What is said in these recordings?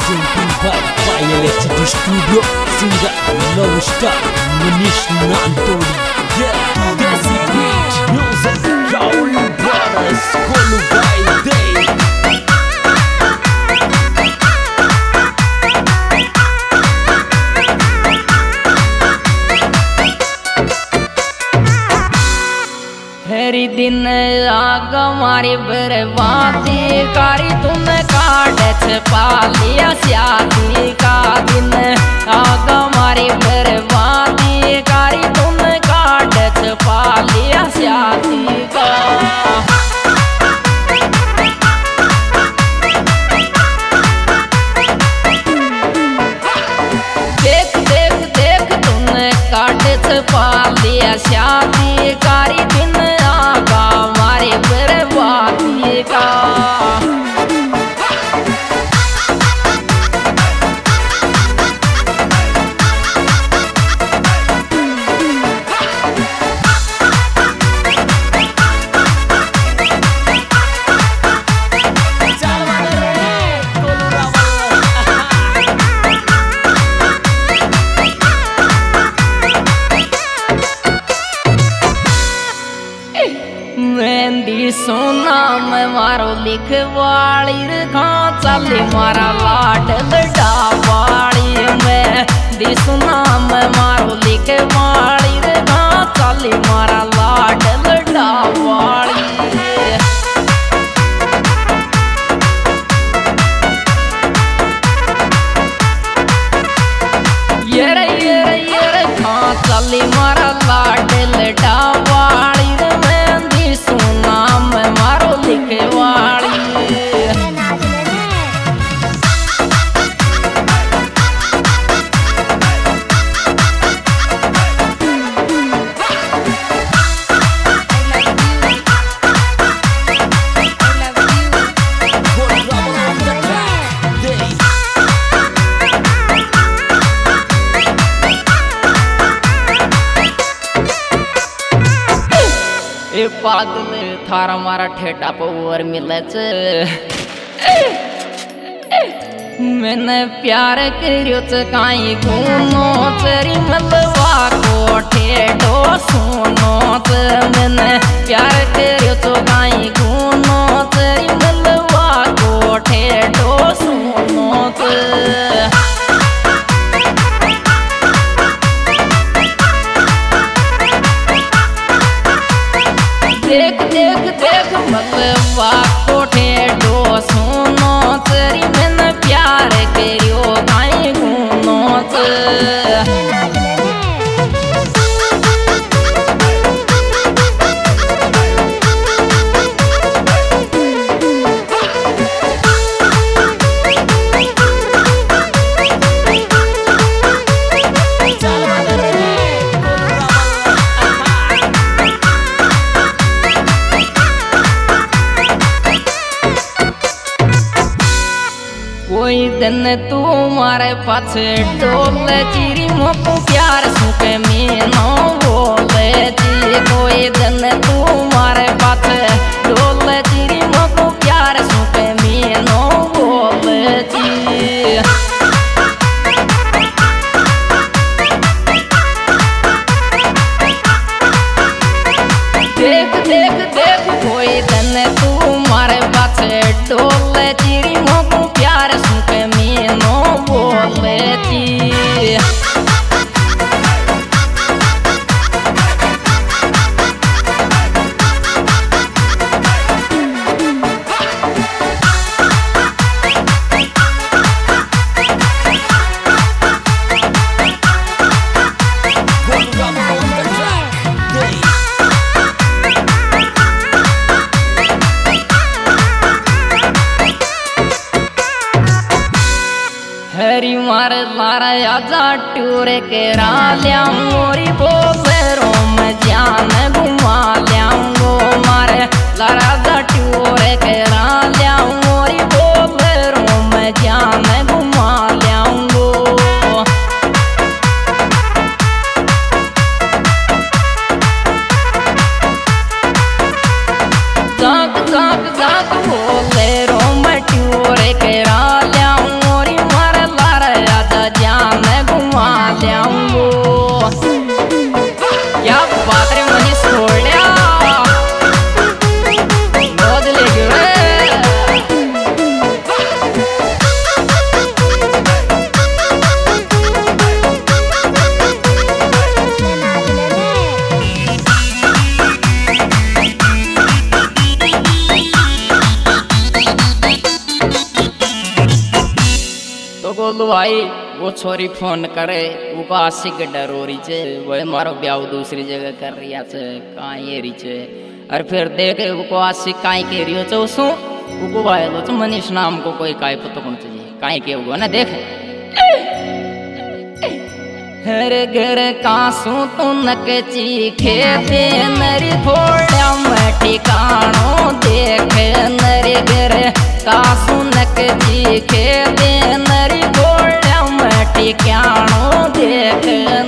presenting by YLHD Studio, singer Love Star Manish Nantori. Yeah, that's it, great music, Raul Brothers, Kolu by Day. हरी दिन आग मारी बर्बादी कारी तुम काट छपा लिया शादी का दिन आग मारी बर्बादी कारी तुम काट छपा लिया शादी का। देख देख देख तुमने काट छपा लिया शादी कारी दिन आगा मारे बर्बादी का। मेहंदी सोना में मारो लिखवाली रखा चली मारा लाड लडावाली मेहंदी सोना में मारो लिखवाली रखा चली मारा लाड लडावाली। ये खा चली मारा लाड लडावाली पागल थारा मारा ठेटा पर मिले मैंने प्यार करियो काई गुनो तेरी मलवा को ठेडो सुनो मैंने प्यार करियो काई गुनो तेरी मलवा को ठेडो सुनो। देख देख देख मलवा कोठे डो सुनो तेरी मैंने प्यार करियो काई गुनो कोई दिन तू मारे पाछे डोले चिरी मोको प्यार सुके मीनो बोले जी। कोई दिन तू मारे पाछे डोले चिरी मोको प्यार सुके मीनो बोले जी। देख देख देख कोई दिन तू मारे पाछे डोले चिरी मोको प्यार सुके मीनो बोले जी। हरी मार लारा आजा टूर के रालिया मोरी बोलेरो में जान घुमा लियांगो मारे लारा आजा टूर के रालिया मोरी बोलेरो में जान घुमा लियांगो। जाग जाग जाग बोलेरो में टूर के रालिया मोरी गोलू भाई वो छोरी फोन करे वो आशी के डर हो रही छे वो मारो ब्याह दूसरी जगह कर रही है कहाँ ये रही छे। और फिर देख वो आशी काई कह रही हो छे उसो वो भाई लो मनीष नाम को कोई काय पता कौन चाहिए काई के वो ना देख हर घर कासू तू नकची खेते नरी थोड़ा में ठिकानो देख नरी घर कासू नकची खेते नरी थोड़ा में ठिकानो देख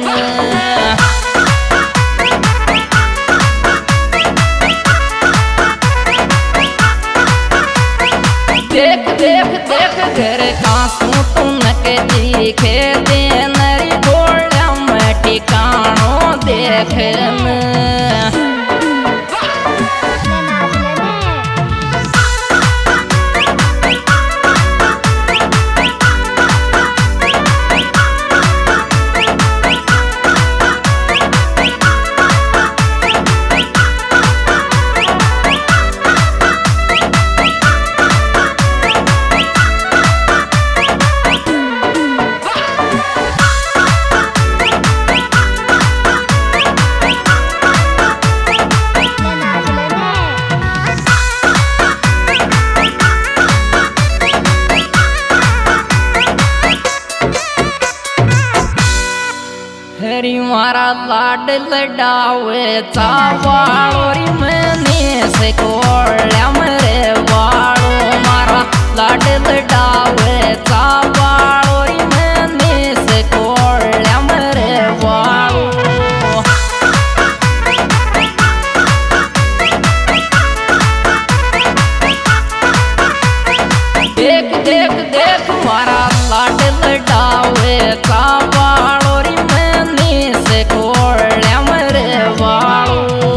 देख देख देख घर कासू तू नकची खेते नरी थोड़ा में ठिकानो देख हरी मारा लाड लडावे चावाळोरी मने से कोळ्या मरे वाळो मारा लाड लडावे चावाळोरी मने से कोळ्या मरे वाळो देख देख देख मारा लाड लडावे चावाळोरी से कोळ्या मरे वाळो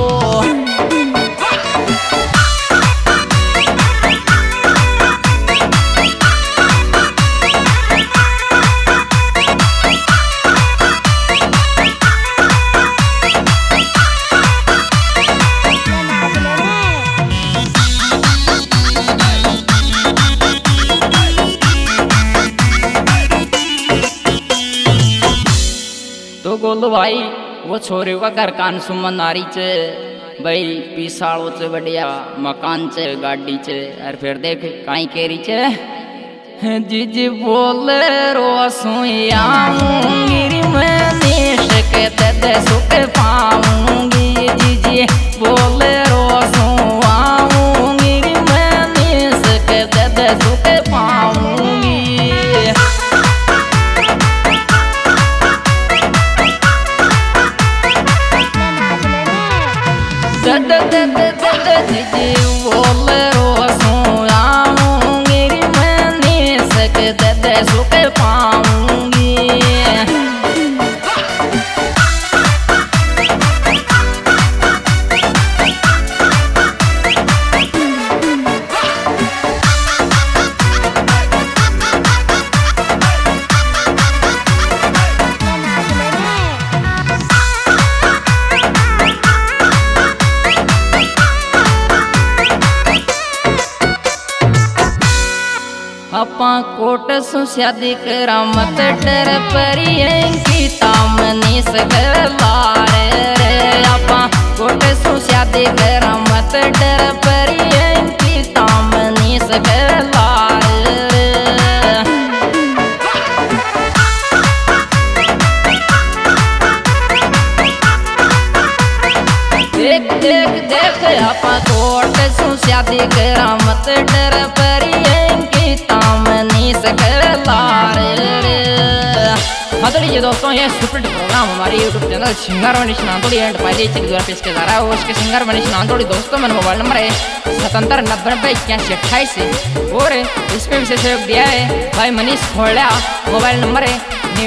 तो गोलू भाई वो छोरी का घर कान सुमन आ रही छे भाई पिसाड़ो चे बढ़िया मकान चे गाड़ी चे और फिर देख काई कह रही छे जीजी बोले रो सुयाऊंगी मैं निश के दे सुख पाऊंगी जीजी बोले रो सुआऊंगी मैं निश के दे सुख पाऊंगी जीजी बोले रो सुनाऊंगी मैं निश के दे सुख पाऊंगी अपा कोट सु शादी करा मत डर परियंकी ताम निस लारे रे अपा कोट सु शादी करा मत डर परियंकी ताम निस लारे रे देख देख देख अपा कोट सु शादी करा मत डर परियंकी ताम निस लारे रे। हाँ तो लीजिए दोस्तों ये सुपर प्रोग्राम हमारे YouTube channel singer Manish Nandodi and पहले चीज द्वारा पेश किया जा रहा है उसके सिंगर मनीष नांदोड़ी दोस्तों मेरा मोबाइल नंबर है 77909188 और इसमें विशेष सहयोग दिया है भाई मनीष खोलिया मोबाइल नंबर है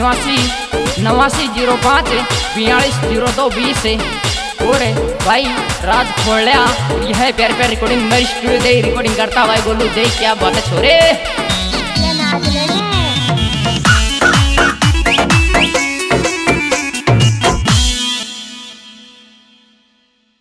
8905420220 और भाई राज खोलिया यह प्यार प्यार रिकॉर्डिंग मेरी स्टूडियो दे रिकॉर्डिंग करता भाई गोलू दे क्या बात है छोरे।